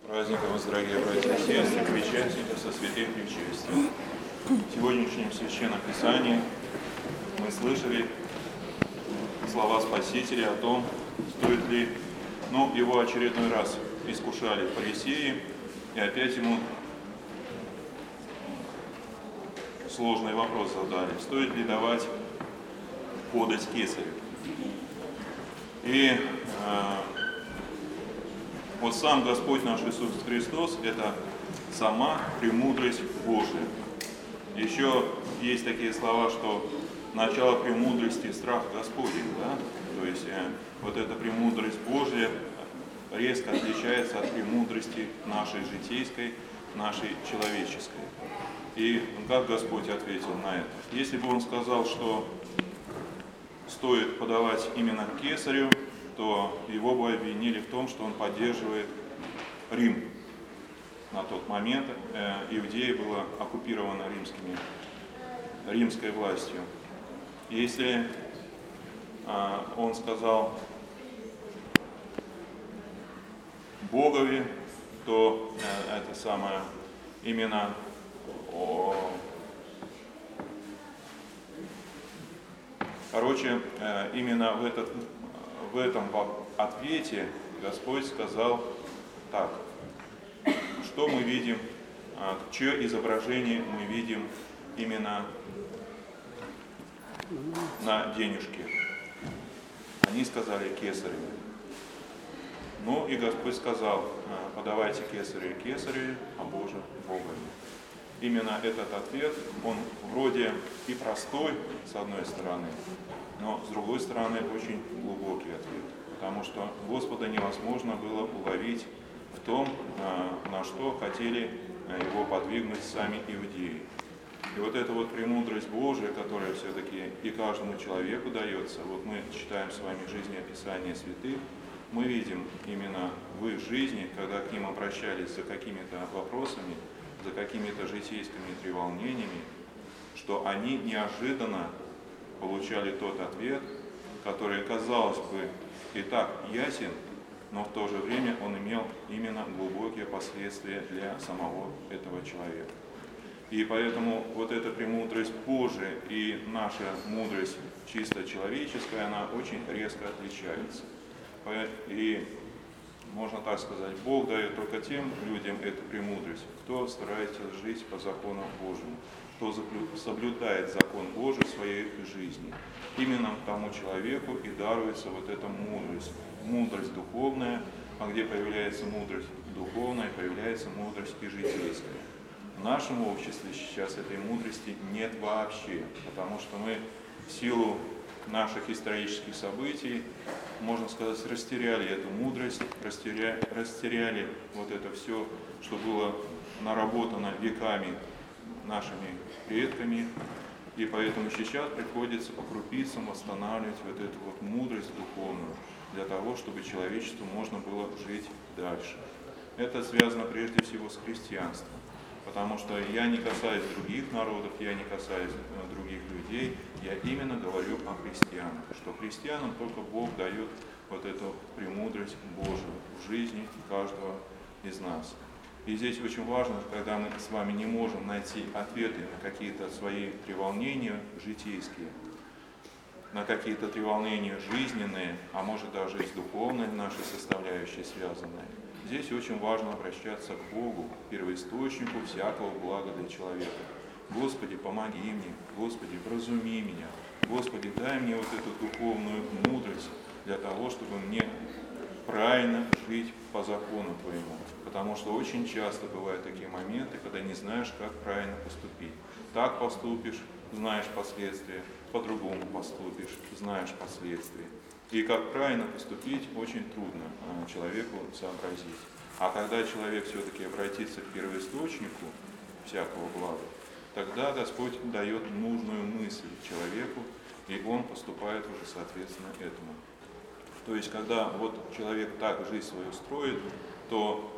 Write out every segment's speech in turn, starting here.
Праздником вас, дорогие братья и сестры, причастники со святым причастием. В сегодняшнем Священном Писании мы слышали слова Спасителя о том, стоит ли, его очередной раз искушали фарисеи, и опять ему сложный вопрос задали, стоит ли давать подать кесарю. И вот сам Господь наш Иисус Христос – это сама премудрость Божия. Еще есть такие слова, что начало премудрости – страх Господень, да? То есть вот эта премудрость Божия резко отличается от премудрости нашей житейской, нашей человеческой. И как Господь ответил на это? Если бы Он сказал, что стоит подавать именно кесарю, то его бы обвинили в том, что он поддерживает Рим. На тот момент Иудея была оккупирована римской властью. Если он сказал Богови, то это самое именно именно в этом ответе Господь сказал так, что мы видим, чье изображение мы видим именно на денежке. Они сказали кесарю. И Господь сказал, подавайте кесарю кесарю, а Боже Богу. Именно этот ответ, он вроде и простой, с одной стороны, но с другой стороны очень глубокий ответ. Потому что Господа невозможно было уловить в том, на что хотели его подвигнуть сами иудеи. И вот эта вот премудрость Божия, которая все-таки и каждому человеку дается, вот мы читаем с вами жизнеописание святых, мы видим именно в их жизни, когда к ним обращались за какими-то вопросами, за какими-то житейскими треволнениями, что они неожиданно получали тот ответ, который, казалось бы, и так ясен, но в то же время он имел именно глубокие последствия для самого этого человека. И поэтому вот эта премудрость Божия и наша мудрость чисто человеческая, она очень резко отличается. И можно так сказать, Бог дает только тем людям эту премудрость, кто старается жить по закону Божьему, кто соблюдает закон Божий в своей жизни. Именно тому человеку и даруется вот эта мудрость духовная, а где появляется мудрость духовная, появляется мудрость и житейская. В нашем обществе сейчас этой мудрости нет вообще, потому что мы в силу наших исторических событий, можно сказать, растеряли эту мудрость, растеряли вот это все, что было наработано веками нашими предками, и поэтому сейчас приходится по крупицам восстанавливать вот эту вот мудрость духовную, для того, чтобы человечеству можно было жить дальше. Это связано прежде всего с христианством, потому что я не касаюсь других народов, я не касаюсь других людей, я именно говорю о христианах, что христианам только Бог дает вот эту премудрость Божию в жизни каждого из нас. И здесь очень важно, когда мы с вами не можем найти ответы на какие-то свои треволнения житейские, на какие-то треволнения жизненные, а может даже и с духовной нашей составляющей связанные. Здесь очень важно обращаться к Богу, первоисточнику всякого блага для человека. Господи, помоги мне, Господи, вразуми меня, Господи, дай мне вот эту духовную мудрость для того, чтобы мне правильно жить по закону Твоему. Потому что очень часто бывают такие моменты, когда не знаешь, как правильно поступить. Так поступишь, знаешь последствия, по-другому поступишь, знаешь последствия. И как правильно поступить, очень трудно человеку сообразить. А когда человек все-таки обратится к первоисточнику всякого блага, тогда Господь дает нужную мысль человеку, и он поступает уже соответственно этому. То есть, когда вот человек так жизнь свою строит, то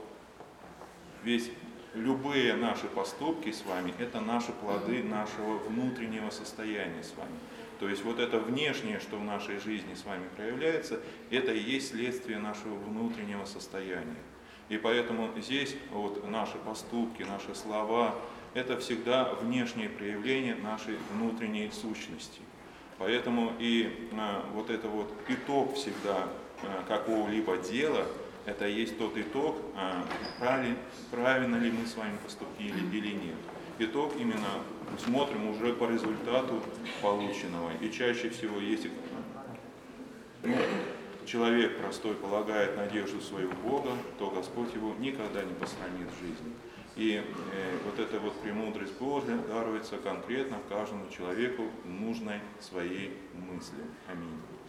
любые наши поступки с вами – это наши плоды нашего внутреннего состояния с вами. То есть вот это внешнее, что в нашей жизни с вами проявляется, это и есть следствие нашего внутреннего состояния. И поэтому здесь вот наши поступки, наши слова – это всегда внешнее проявление нашей внутренней сущности. Поэтому и вот это вот итог всегда какого-либо дела, это есть тот итог, правильно ли мы с вами поступили или нет. Итог именно смотрим уже по результату полученного. И чаще всего, если человек простой полагает надежду свою в Бога, то Господь его никогда не посрамит в жизни. И вот эта вот премудрость Божия даруется конкретно каждому человеку нужной своей мысли. Аминь.